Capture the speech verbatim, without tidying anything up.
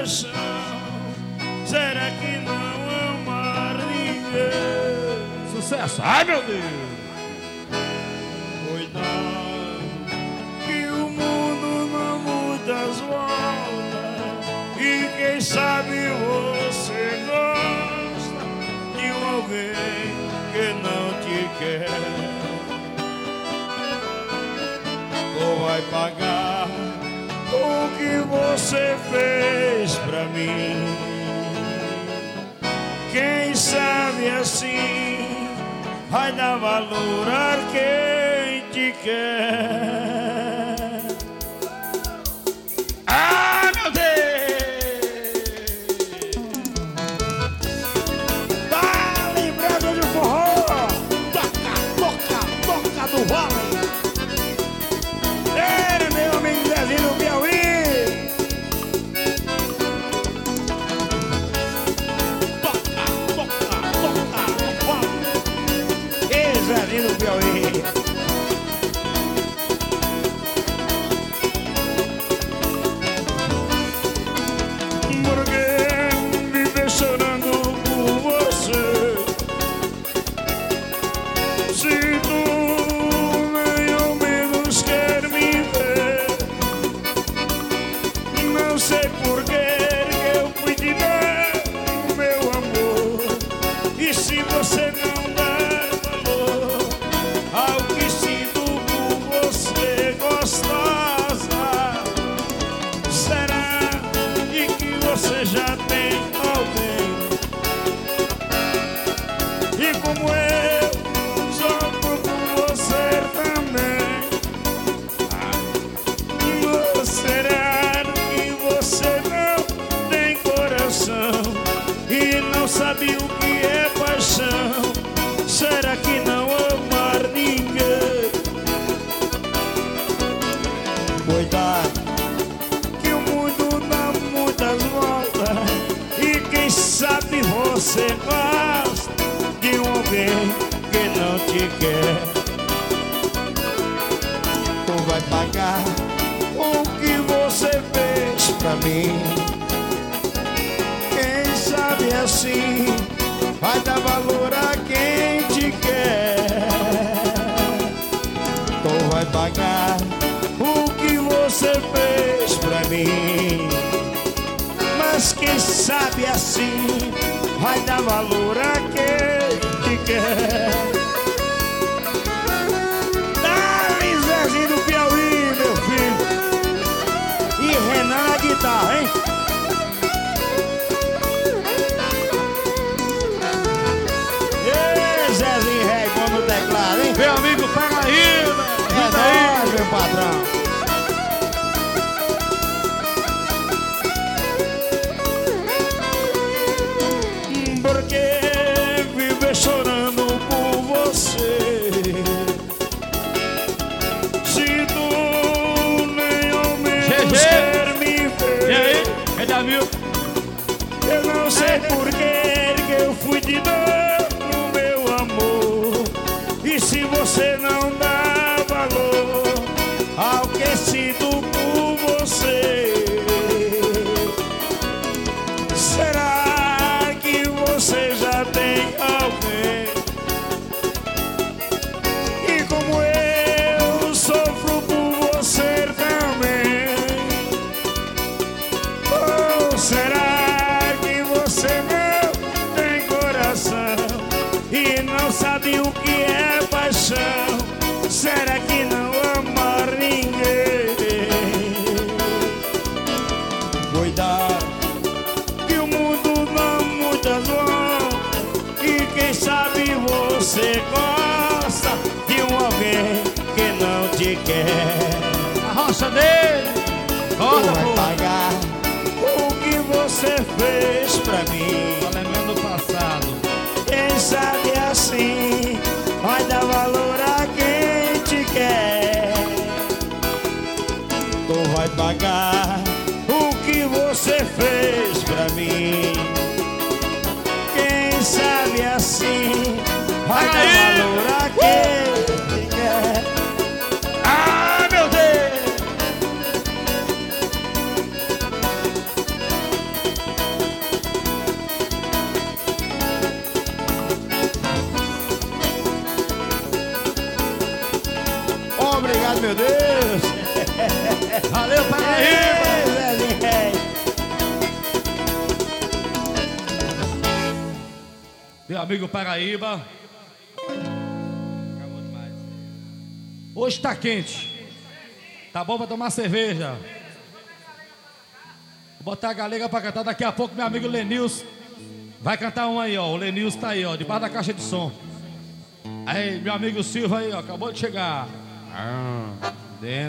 paixão. Será que não amar ninguém? Sucesso! Ai, meu Deus! Cuidado, que o mundo não muda as voltas. E quem sabe você gosta de um alguém que não te quer. Ou vai pagar o que você fez pra mim. Quem sabe assim vai dar valor a quem te quer. Ah, meu Deus! Tá lembrando de forró? Toca, toca, toca do vôlei. É, meu amigo Zezinho do Piauí. Toca, toca, toca do vôlei. Ei, Zezinho do Piauí. Porque viver chorando por você, se tu nem ao menos quer me ver. Não sei por que eu fui te dar o meu amor. E se você não der valor ao que sinto por você, gostosa, será de que você já tem alguém? E como eu sofro por você também. Ou será que você não tem coração e não sabe o que é paixão? Será que não amar ninguém? Cuidado, que o mundo dá muitas voltas. E quem sabe você gosta de um alguém que não te quer. Tu vai pagar o que você fez pra mim. Quem sabe assim vai dar valor a quem te quer. Tu vai pagar o que você fez pra mim. Mas quem sabe assim vai dar valor a quem te quer. Dá-lhe Zezinho do Piauí, meu filho. E Renan na guitarra, hein? Ei, Zezinho Régua no teclado, hein? Meu amigo Paraíba! É nóis, meu patrão. Porque viver chorando por você, se tu nem ao menos Gê, gê. quer me ver. E aí? É Davi? Eu não sei por que eu fui te dar o meu amor. E se você não dá valor ao que sinto por você, será que você já tem alguém? E como eu sofro por você também. Ou será que você não tem coração e não sabe o que é paixão? Será que não amar ninguém? Cuidado, que o mundo não muda as voltas. E quem sabe você gosta de um alguém que não te quer. A rocha dele! Tu Roda, vai pô! pagar o que você fez pra mim. Tô lembrando do passado. Quem sabe assim vai dar valor a quem te quer. Tu vai pagar o que você fez pra mim. Quem sabe assim vai dar valor a quem te quer. Ah, meu Deus! bom, obrigado, meu Deus. Valeu, Paraíba. Meu amigo Paraíba. Hoje tá quente. Tá bom pra tomar cerveja. Vou botar a galega pra cantar. Daqui a pouco meu amigo Lenils vai cantar um aí, ó. O Lenils tá aí, ó, debaixo da caixa de som. Aí, meu amigo Silva aí, ó, acabou de chegar. Ah, dentro.